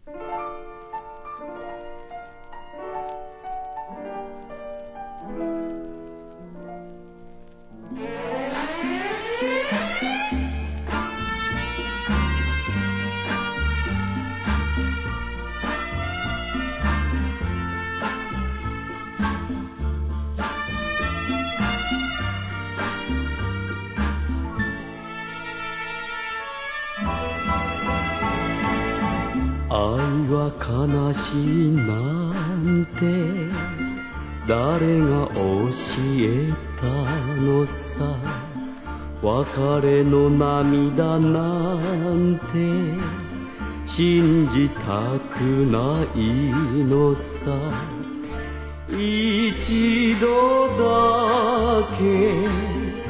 愛は悲しいなんて誰が教えたのさ。別れの涙なんて信じたくないのさ。一度だけ